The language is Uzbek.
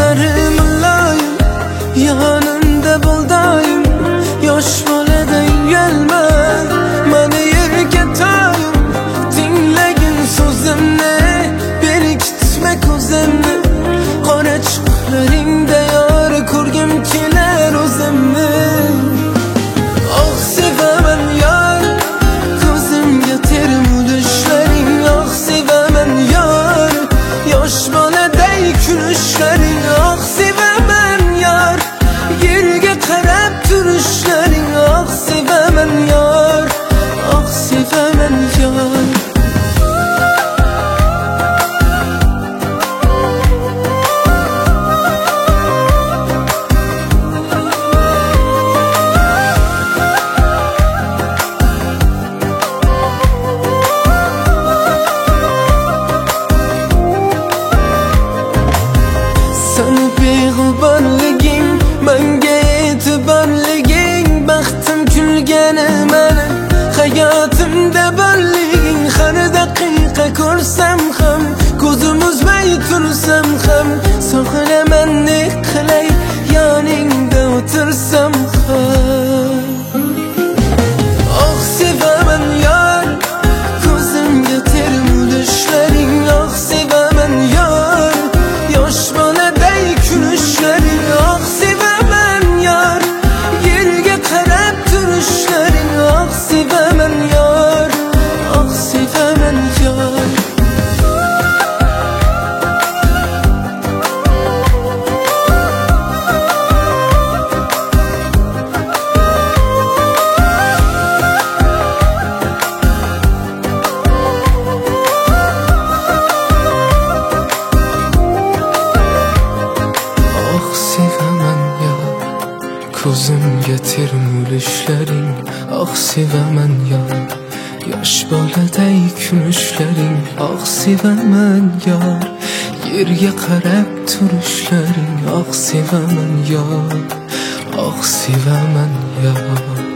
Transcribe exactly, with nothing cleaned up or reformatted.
ko'zlari muloyim, yonimda bo'l doim. Yosh boladay uyalma, meni yerga toyim. Tinglagin so'zimni, berkitma ko'zimni. Qora chiqlaringda yor ko'rgim kelar o'zimni. Oh sevaman yor, ko'zimga termulishlaring. Oh sevaman yor, yosh boladay kulishlaring. Oh sevaman yor, yerga qarab turishlaring. Oh sevaman yor, oh sevaman yor. Sana beg'uborliging, menga e'tiborliging. Baxtim kulgani meni, hayotimda borliging. Har daqiqa ko'rsam ham, ko'zim uzmay tursam ham, sog'inaman ne qilay, yoningda o'tirsam ham. Oh sevaman yor, ko'zimga termulishlaring. Oh sevaman yor, yosh boladay kulishlaring. Oh sevaman yor, yerga qarab turishlaring. Oh sevaman yor, oh sevaman yor. Ko'zimga termulishlaring. Oh sevaman yor, yosh boladay kulishlaring. Oh sevaman yor, yerga qarab turishlaring. Oh sevaman yor, oh sevaman yor.